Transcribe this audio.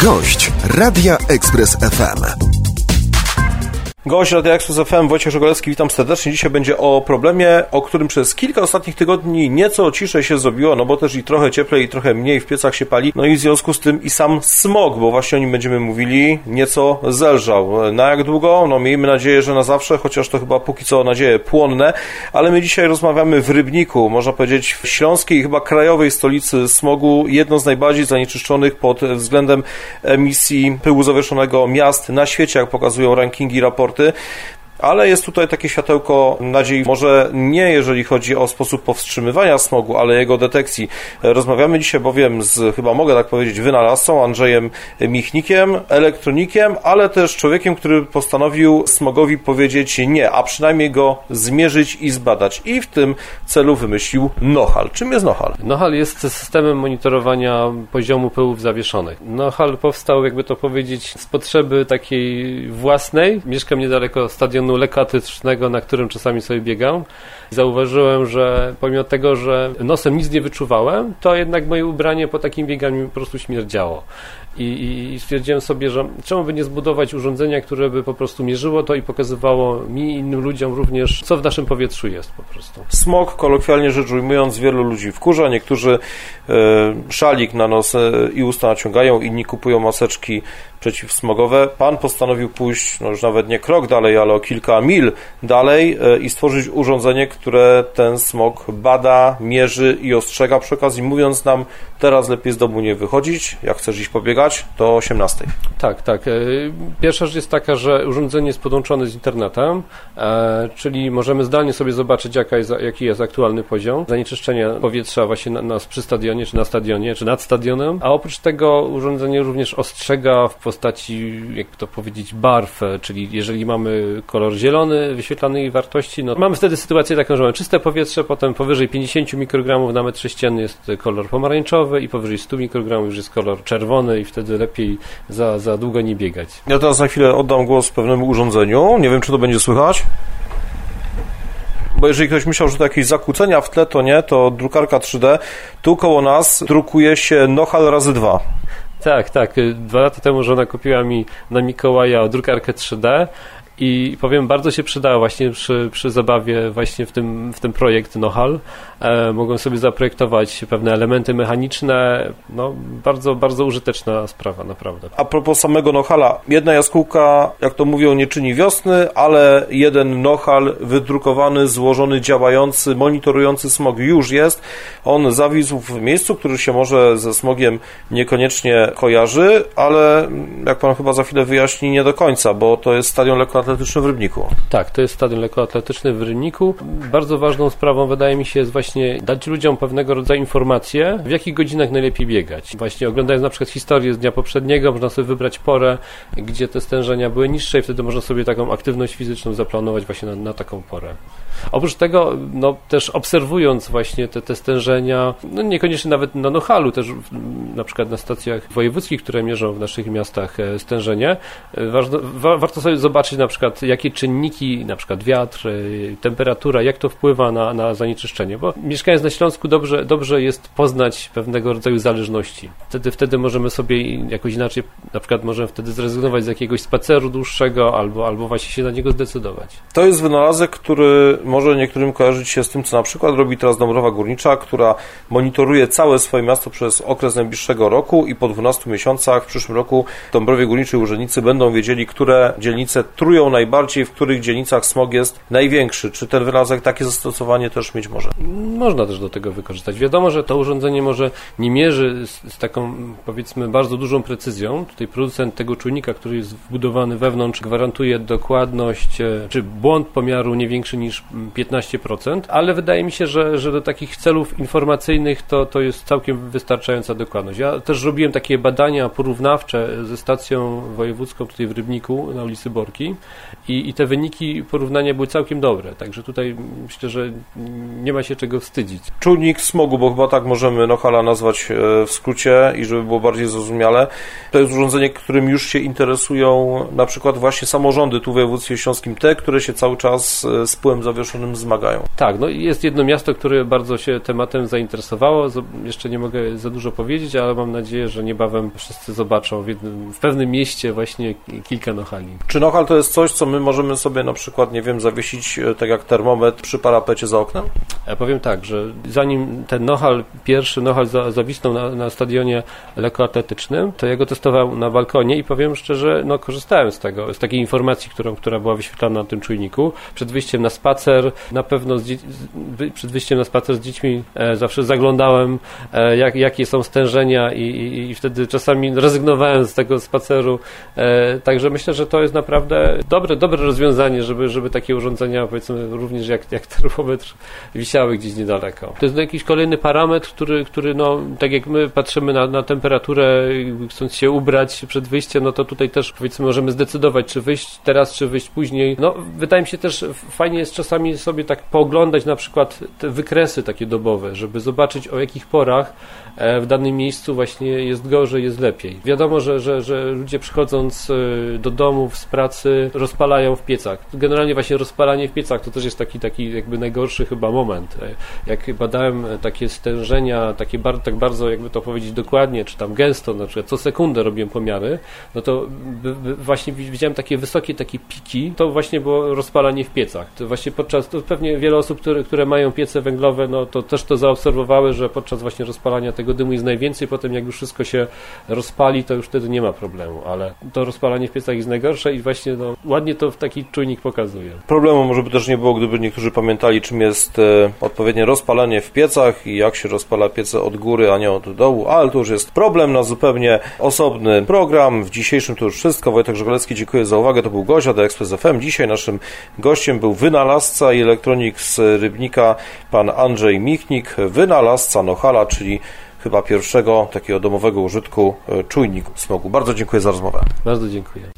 Gość Radia Express FM. Gość Radia Express FM, Wojciech Żegolecki, witam serdecznie. Dzisiaj będzie o problemie, o którym przez kilka ostatnich tygodni nieco ciszej się zrobiło, no bo też i trochę cieplej, i trochę mniej w piecach się pali, no i w związku z tym i sam smog, bo właśnie o nim będziemy mówili, nieco zelżał. Na jak długo? No miejmy nadzieję, że na zawsze, chociaż to chyba póki co nadzieje płonne, ale my dzisiaj rozmawiamy w Rybniku, można powiedzieć w śląskiej i chyba krajowej stolicy smogu, jedno z najbardziej zanieczyszczonych pod względem emisji pyłu zawieszonego miast na świecie, jak pokazują rankingi, raporty. Ale jest tutaj takie światełko nadziei, może nie jeżeli chodzi o sposób powstrzymywania smogu, ale jego detekcji. Rozmawiamy dzisiaj bowiem z, chyba mogę tak powiedzieć, wynalazcą Andrzejem Michnikiem, elektronikiem, ale też człowiekiem, który postanowił smogowi powiedzieć nie, a przynajmniej go zmierzyć i zbadać. I w tym celu wymyślił Nohal. Czym jest Nohal? Nohal jest systemem monitorowania poziomu pyłów zawieszonych. Nohal powstał, jakby to powiedzieć, z potrzeby takiej własnej. Mieszkam niedaleko stadionu lekkoatletycznego, na którym czasami sobie biegam. Zauważyłem, że pomimo tego, że nosem nic nie wyczuwałem, to jednak moje ubranie po takim bieganiu po prostu śmierdziało. I stwierdziłem sobie, że czemu by nie zbudować urządzenia, które by po prostu mierzyło to i pokazywało mi i innym ludziom również, co w naszym powietrzu jest po prostu. Smog, kolokwialnie rzecz ujmując, wielu ludzi wkurza. Niektórzy szalik na nos i usta naciągają, inni kupują maseczki przeciwsmogowe. Pan postanowił pójść, no już nawet nie krok dalej, ale o kilka mil dalej i stworzyć urządzenie, które ten smog bada, mierzy i ostrzega. Przy okazji mówiąc nam, teraz lepiej z domu nie wychodzić, jak chcesz iść pobiegać, do 18. Tak. Pierwsza rzecz jest taka, że urządzenie jest podłączone z internetem, czyli możemy zdalnie sobie zobaczyć, jaki jest aktualny poziom zanieczyszczenia powietrza właśnie przy stadionie, czy na stadionie, czy nad stadionem. A oprócz tego urządzenie również ostrzega w postaci, jak to powiedzieć, barw, czyli jeżeli mamy kolor zielony wyświetlanej wartości, no mamy wtedy sytuację taką, że mamy czyste powietrze, potem powyżej 50 mikrogramów na metr sześcienny jest kolor pomarańczowy i powyżej 100 mikrogramów już jest kolor czerwony i wtedy lepiej za długo nie biegać. Ja teraz za chwilę oddam głos pewnemu urządzeniu. Nie wiem, czy to będzie słychać. Bo jeżeli ktoś myślał, że to jakieś zakłócenia w tle, to nie, to drukarka 3D. Tu koło nas drukuje się Nohal razy 2. Tak. 2 lata temu żona kupiła mi na Mikołaja drukarkę 3D i powiem, bardzo się przydała właśnie przy zabawie właśnie w tym projekt Nohal. Mogłem sobie zaprojektować pewne elementy mechaniczne. No, bardzo, bardzo użyteczna sprawa, naprawdę. A propos samego Nohala, jedna jaskółka, jak to mówią, nie czyni wiosny, ale jeden Nohal wydrukowany, złożony, działający, monitorujący smog już jest. On zawisł w miejscu, który się może ze smogiem niekoniecznie kojarzy, ale jak pan chyba za chwilę wyjaśni, nie do końca, bo to jest stadion lekkoatletyczny w Rybniku. Tak, to jest stadion lekkoatletyczny w Rybniku. Bardzo ważną sprawą, wydaje mi się, jest właśnie dać ludziom pewnego rodzaju informacje, w jakich godzinach najlepiej biegać. Właśnie oglądając na przykład historię z dnia poprzedniego, można sobie wybrać porę, gdzie te stężenia były niższe i wtedy można sobie taką aktywność fizyczną zaplanować właśnie na taką porę. Oprócz tego, no też obserwując właśnie te stężenia, no niekoniecznie nawet na Nohalu, też na przykład na stacjach wojewódzkich, które mierzą w naszych miastach stężenie, warto sobie zobaczyć na przykład, jakie czynniki, na przykład wiatr, temperatura, jak to wpływa na zanieczyszczenie, bo mieszkając na Śląsku dobrze jest poznać pewnego rodzaju zależności. Wtedy możemy sobie jakoś inaczej, na przykład możemy wtedy zrezygnować z jakiegoś spaceru dłuższego albo właśnie się na niego zdecydować. To jest wynalazek, który może niektórym kojarzyć się z tym, co na przykład robi teraz Dąbrowa Górnicza, która monitoruje całe swoje miasto przez okres najbliższego roku i po 12 miesiącach w przyszłym roku w Dąbrowie Górniczej urzędnicy będą wiedzieli, które dzielnice trują najbardziej, w których dzielnicach smog jest największy. Czy ten wynalazek takie zastosowanie też mieć może? Można też do tego wykorzystać. Wiadomo, że to urządzenie może nie mierzy z taką, powiedzmy, bardzo dużą precyzją. Tutaj producent tego czujnika, który jest wbudowany wewnątrz, gwarantuje dokładność, czy błąd pomiaru nie większy niż 15%, ale wydaje mi się, że do takich celów informacyjnych to jest całkiem wystarczająca dokładność. Ja też robiłem takie badania porównawcze ze stacją wojewódzką tutaj w Rybniku na ulicy Borki i te wyniki porównania były całkiem dobre, także tutaj myślę, że nie ma się czego wstydzić. Czujnik smogu, bo chyba tak możemy Nohala nazwać w skrócie i żeby było bardziej zrozumiale, to jest urządzenie, którym już się interesują na przykład właśnie samorządy tu w województwie śląskim, te, które się cały czas z pyłem zawieszonym zmagają. Tak, no jest jedno miasto, które bardzo się tematem zainteresowało, jeszcze nie mogę za dużo powiedzieć, ale mam nadzieję, że niebawem wszyscy zobaczą w pewnym mieście właśnie kilka Nohali. Czy Nohal to jest coś, co my możemy sobie na przykład, nie wiem, zawiesić tak jak termometr przy parapecie za oknem? Ja powiem tak, że zanim ten Nohal, pierwszy Nohal zawisnął na stadionie lekkoatletycznym, to ja go testowałem na balkonie i powiem szczerze, no korzystałem z takiej informacji, która była wyświetlana na tym czujniku. Przed wyjściem na spacer, na pewno przed wyjściem na spacer z dziećmi zawsze zaglądałem, jakie są stężenia i wtedy czasami rezygnowałem z tego spaceru. Także myślę, że to jest naprawdę dobre rozwiązanie, żeby takie urządzenia, powiedzmy również jak termometr, wisiały gdzieś niedaleko. To jest jakiś kolejny parametr, który no, tak jak my patrzymy na temperaturę, chcąc się ubrać przed wyjściem, no to tutaj też powiedzmy możemy zdecydować, czy wyjść teraz, czy wyjść później. No, wydaje mi się też fajnie jest czasami sobie tak pooglądać na przykład te wykresy takie dobowe, żeby zobaczyć o jakich porach w danym miejscu właśnie jest gorzej, jest lepiej. Wiadomo, że ludzie przychodząc do domów z pracy rozpalają w piecach. Generalnie właśnie rozpalanie w piecach to też jest taki jakby najgorszy chyba moment. Jak badałem takie stężenia, tak bardzo jakby to powiedzieć dokładnie, czy tam gęsto, na przykład co sekundę robiłem pomiary, no to właśnie widziałem takie wysokie takie piki, to właśnie było rozpalanie w piecach. To właśnie to pewnie wiele osób, które mają piece węglowe, no to też to zaobserwowały, że podczas właśnie rozpalania tego dymu jest najwięcej, potem jak już wszystko się rozpali, to już wtedy nie ma problemu, ale to rozpalanie w piecach jest najgorsze i właśnie no, ładnie to w taki czujnik pokazuje. Problemu może by też nie było, gdyby niektórzy pamiętali, czym jest odpowiednie rozpalanie w piecach i jak się rozpala piece od góry, a nie od dołu, ale to już jest problem na zupełnie osobny program. W dzisiejszym to już wszystko. Wojtek Żegolecki, dziękuję za uwagę. To był gość AD Express FM. Dzisiaj naszym gościem był wynalazca i elektronik z Rybnika, pan Andrzej Michnik, wynalazca Nohala, czyli chyba pierwszego takiego domowego użytku czujniku smogu. Bardzo dziękuję za rozmowę. Bardzo dziękuję.